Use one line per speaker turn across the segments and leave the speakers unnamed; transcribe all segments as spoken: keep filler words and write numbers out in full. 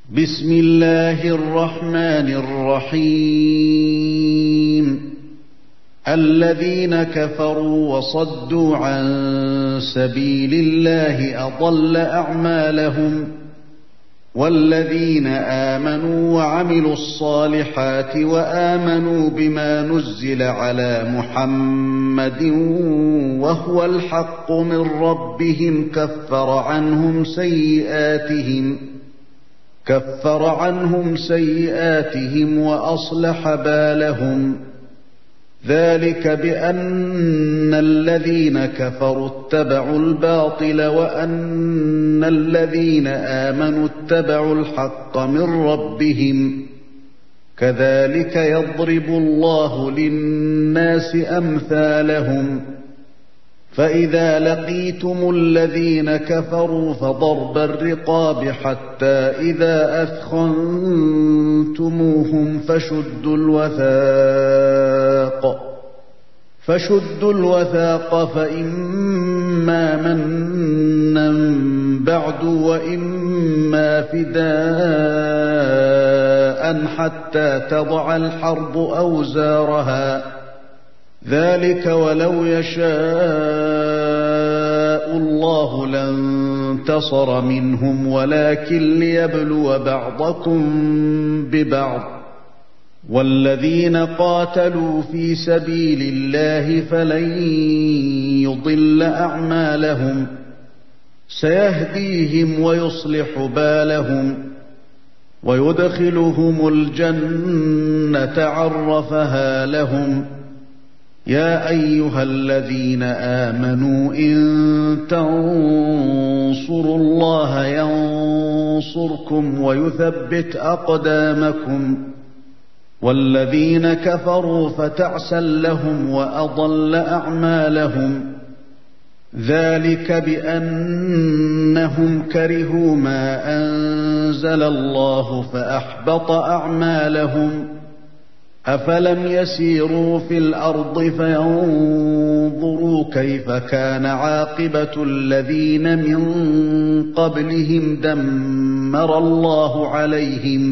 بسم الله الرحمن الرحيم الذين كفروا وصدوا عن سبيل الله أضل أعمالهم والذين آمنوا وعملوا الصالحات وآمنوا بما نزل على محمد وهو الحق من ربهم كفر عنهم سيئاتهم كفر عنهم سيئاتهم وأصلح بالهم ذلك بأن الذين كفروا اتبعوا الباطل وأن الذين آمنوا اتبعوا الحق من ربهم كذلك يضرب الله للناس أمثالهم فإذا لقيتم الذين كفروا فضرب الرقاب حتى إذا أثخنتموهم فشدوا الوثاق فشدوا الوثاق فإما منا بعد وإما فداء حتى تضع الحرب أوزارها ذلك ولو يشاء الله لانتصر منهم ولكن ليبلو بعضكم ببعض والذين قاتلوا في سبيل الله فلن يضل أعمالهم سيهديهم ويصلح بالهم ويدخلهم الجنة عرفها لهم يا أيها الذين آمنوا إن تنصروا الله ينصركم ويثبت أقدامكم والذين كفروا فتعسا لهم وأضل أعمالهم ذلك بأنهم كرهوا ما أنزل الله فأحبط أعمالهم أفلم يسيروا في الأرض فينظروا كيف كان عاقبة الذين من قبلهم دمر الله عليهم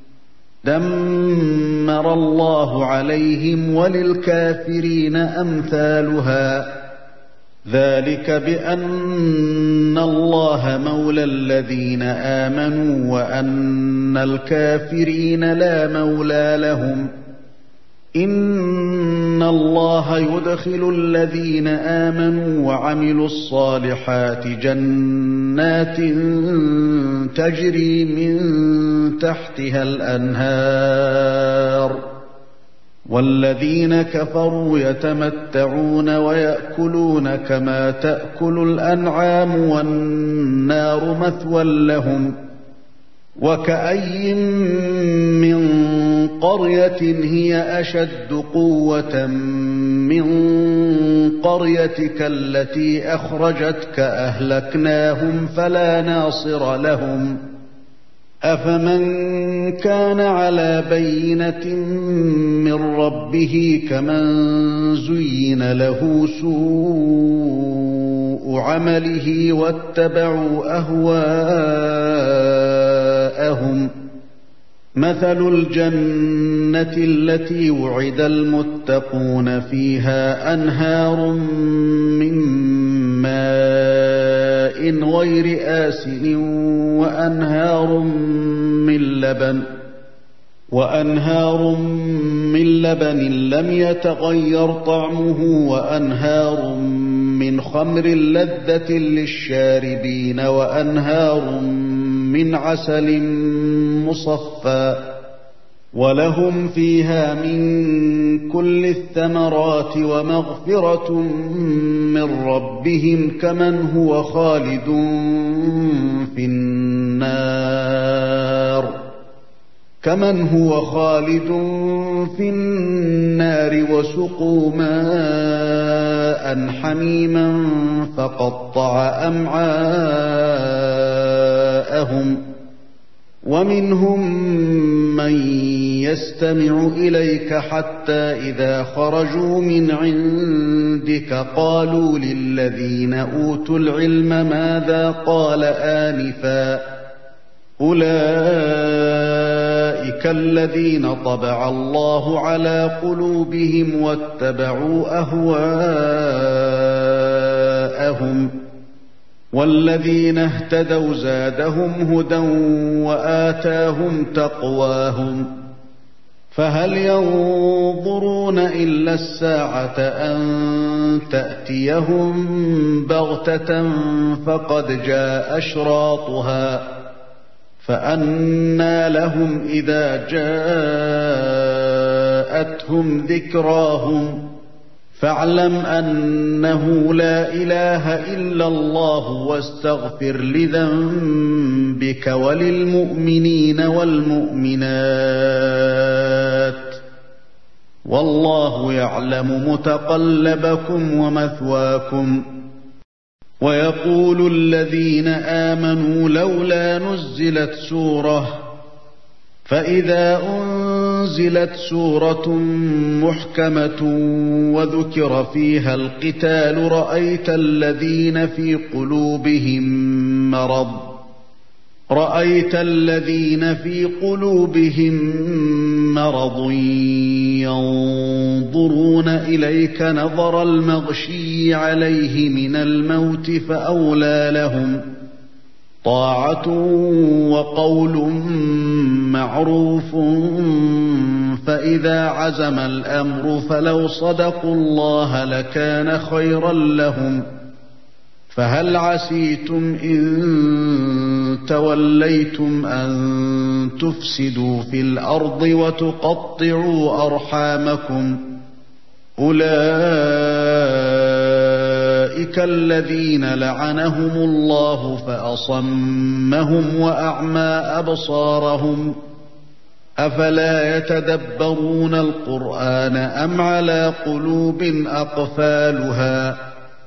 دمر الله عليهم وللكافرين أمثالها ذلك بأن الله مولى الذين آمنوا وأن الكافرين لا مولى لهم إن الله يدخل الذين آمنوا وعملوا الصالحات جنات تجري من تحتها الأنهار والذين كفروا يتمتعون ويأكلون كما تأكل الأنعام والنار مثوى لهم وكأي من قرية هي أشد قوة من قريتك التي أخرجتك أهلكناهم فلا ناصر لهم أفمن كان على بينة من ربه كمن زين له سوء عمله واتبعوا أهواءهم مثل الجنة التي وعد المتقون فيها أنهار من ماء غير آسن وأنهار من لبن وأنهار من لبن لم يتغير طعمه وأنهار من خمر لذة للشاربين وأنهار من عسل مصفى ولهم فيها من كل الثمرات ومغفرة من ربهم كمن هو خالد في النار كمن هو خالد في النار وسقوا ماء حميما فقطع أمعاءهم ومنهم من يستمع إليك حتى إذا خرجوا من عندك قالوا للذين أوتوا العلم ماذا قال آنفا أولئك أولئك الذين طبع الله على قلوبهم واتبعوا أهواءهم والذين اهتدوا زادهم هدى وآتاهم تقواهم فهل ينظرون إلا الساعة أن تأتيهم بغتة فقد جاء أشراطها فأنى لهم إذا جاءتهم ذكراهم فاعلم أنه لا إله إلا الله واستغفر لذنبك وللمؤمنين والمؤمنات والله يعلم متقلبكم ومثواكم ويقول الذين آمنوا لولا نزلت سورة فإذا أنزلت سورة محكمة وذكر فيها القتال رأيت الذين في قلوبهم مرض رأيت الذين في قلوبهم مرض ينظرون إليك نظر المغشي عليه من الموت فأولى لهم طاعة وقول معروف فإذا عزم الأمر فلو صدقوا الله لكان خيرا لهم فهل عسيتم إن توليتم أن تفسدوا في الأرض وتقطعوا أرحامكم أولئك الذين لعنهم الله فأصمهم وأعمى أبصارهم أفلا يتدبرون القرآن أم على قلوب أقفالها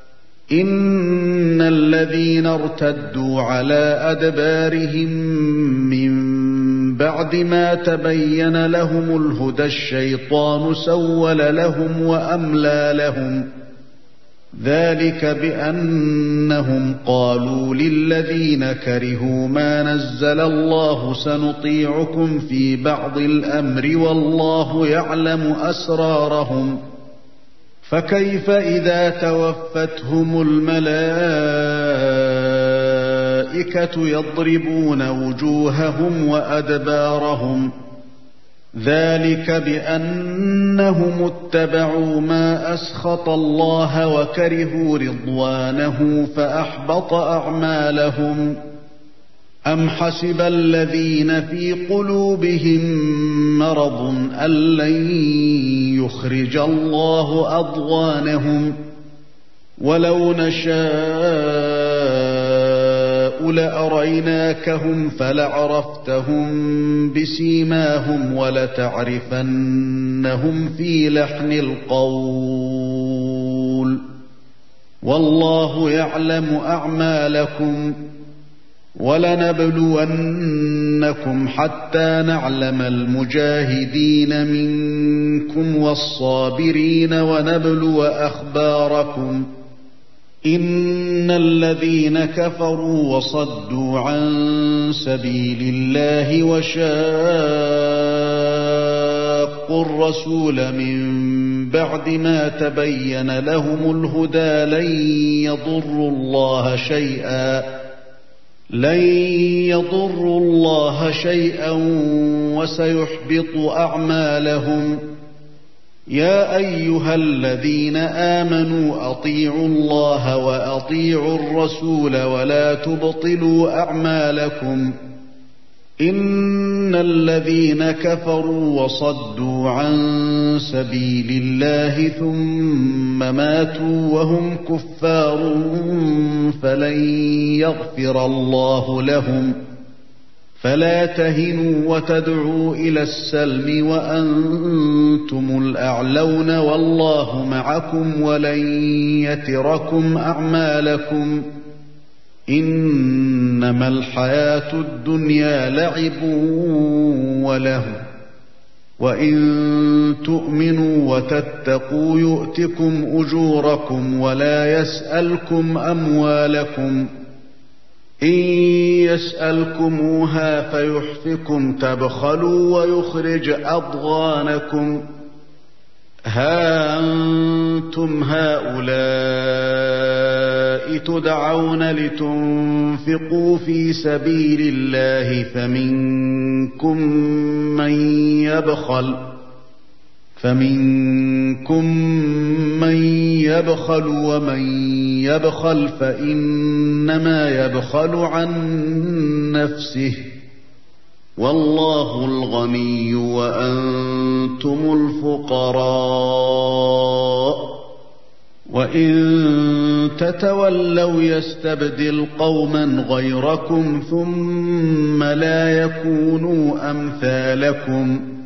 إن الذين ارتدوا على أدبارهم من بعد ما تبين لهم الهدى الشيطان سول لهم وأملى لهم ذلك بأنهم قالوا للذين كرهوا ما نزل الله سنطيعكم في بعض الأمر والله يعلم أسرارهم فكيف إذا توفتهم الملائكة يضربون وجوههم وأدبارهم ذلك بأنهم اتبعوا ما أسخط الله وكرهوا رضوانه فأحبط أعمالهم أم حسب الذين في قلوبهم مرض أن لن يخرج الله أضغانهم ولو نشاء لأريناكهم فلعرفتهم بسيماهم ولتعرفنهم في لحن القول والله يعلم أعمالكم ولنبلونكم حتى نعلم المجاهدين منكم والصابرين ونبلو أخباركم إن الذين كفروا وصدوا عن سبيل الله وشاقوا الرسول من بعد ما تبين لهم الهدى لن يضروا الله شيئا لن يضروا الله شيئا وسيحبط أعمالهم يا أيها الذين آمنوا أطيعوا الله وأطيعوا الرسول ولا تبطلوا أعمالكم إن الذين كفروا وصدوا عن سبيل الله ثم ماتوا وهم كفار فلن يغفر الله لهم فلا تهنوا وتدعوا إلى السلم وأنتم الأعلون والله معكم ولن يتركم أعمالكم إنما الحياة الدنيا لعب ولهو وإن تؤمنوا وتتقوا يؤتكم أجوركم ولا يسألكم أموالكم إن يسألكموها فيحفكم تبخلوا ويخرج أضغانكم ها أنتم هؤلاء تدعون لتنفقوا في سبيل الله فمنكم من يبخل فمنكم من يبخل ومن يبخل فإنما يبخل عن نفسه والله الغني وأنتم الفقراء وإن تتولوا يستبدل قوما غيركم ثم لا يكونوا أمثالكم